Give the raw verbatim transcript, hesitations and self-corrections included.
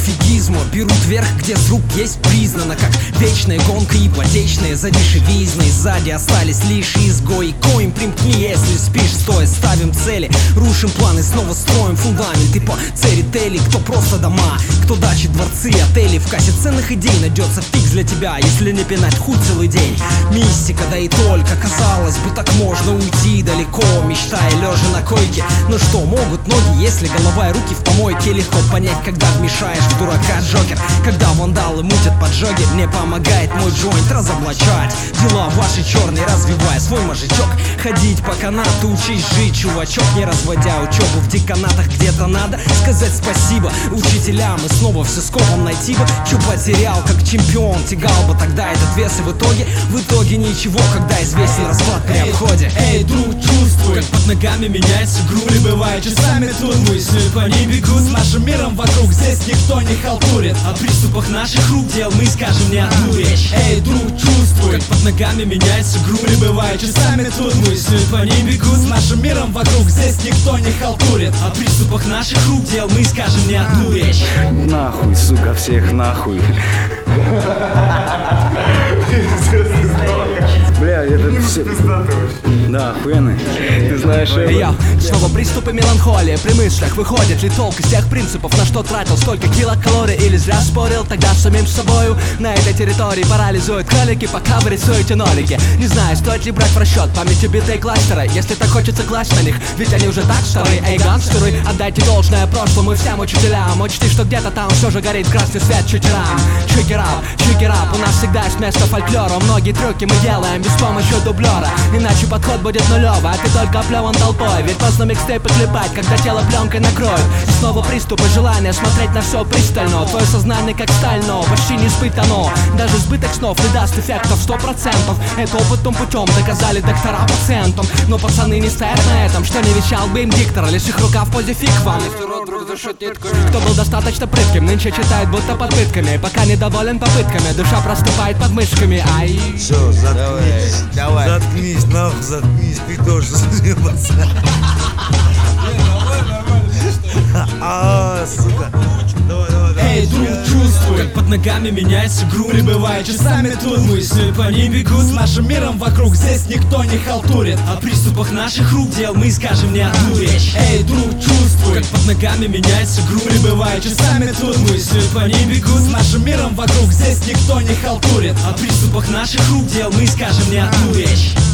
пофигизму берут верх, где звук есть признано, как вечная гонка ипотечная за дешевизной. Сзади остались лишь изгои, коим примкни, если спишь стоя. Ставим цели, рушим планы, снова строим фундаменты по церетели. Кто просто дома, кто дачи, дворцы, отели. В кассе ценных идей найдется фикс для тебя, если не пинать хуй целый день. Мистика, да и только, казалось бы, так можно уйти далеко, мечтая лежа на койке. Но что могут ноги, если голова и руки в помойке? Легко понять, когда вмешаешь в дурака Джокер. Когда вандалы мутят поджоги, мне помогает мой джойнт разоблачать дела ваши черные, развивая свой мозжечок. Ходить по канату, учись жить, чувачок, не разводя учебу в деканатах. Где-то надо сказать спасибо учителям и снова все скопом найти бы. Че потерял, как чемпион, тягал бы тогда этот вес. И в итоге, в итоге ничего, когда известен расклад при обходе. Эй, друг, чувствуй, как под ногами меняется грунт. Бывает часами тут мысли по ней бегут. С нашим миром вокруг здесь никто не халтурит. О приступах наших рук дел мы скажем не одну речь. Эй, друг, чувствуй, как под ногами меняется грунт. Бывает часами тут мысли по ней бегут. С нашим миром вокруг здесь никто не халтурит. О приступах наших рук дел мы скажем не одну речь. Нахуй, сука, всех нахуй. Бля, это все... Да, охуенный. Ты знаешь, я снова приступы меланхолии при мыслях. Выходит ли толк из тех принципов, на что тратил столько килокалорий? Или зря спорил тогда с самим собою? На этой территории парализуют кролики, пока вы рисуете нолики. Не знаю, стоит ли брать в расчет памяти биты и кластеры, если так хочется класть на них, ведь они уже так стары. Эй, гангстеры, отдайте должное прошлому и всем учителям. Учти, что где-то там все же горит красный свет читерам. Чикерап, чикерап, у нас всегда есть место фольклору. Многие трюки мы делаем без помощи дублера, иначе подход будет нулевый, а ты только оплеван толпой. Ведь поздно микстейпы клепать, когда тело пленкой накроет. И снова приступы желания смотреть на все пристально. Твое сознание как сталь, но почти не испытано. Даже избыток снов не даст эффектов сто процентов. Это опытным путем доказали доктора пациентам. Но пацаны не стоят на этом, что не вещал бы им диктор. Лишь их рука в позе фиг вам. Кто был достаточно прытким, нынче читает будто под пытками. Пока недоволен попытками, душа проступает под мышками. Ай. Все, заткнись, давай. Заткнись, нахуй, заткнись, ты тоже заебаться. А, сука. Давай, давай, давай. Эй, друг, чувствуй, как под ногами меняется грунт. Прибывая часами тут мысли по ней бегут. С нашим миром вокруг здесь никто не халтурит. О приступах наших рук дел мы скажем не одну речь. Эй, друг, чувствуй, как под ногами меняется грунт. Прибывая часами тут мысли по ней бегут. С нашим миром вокруг здесь никто не халтурит. О приступах наших рук дел мы скажем не одну речь.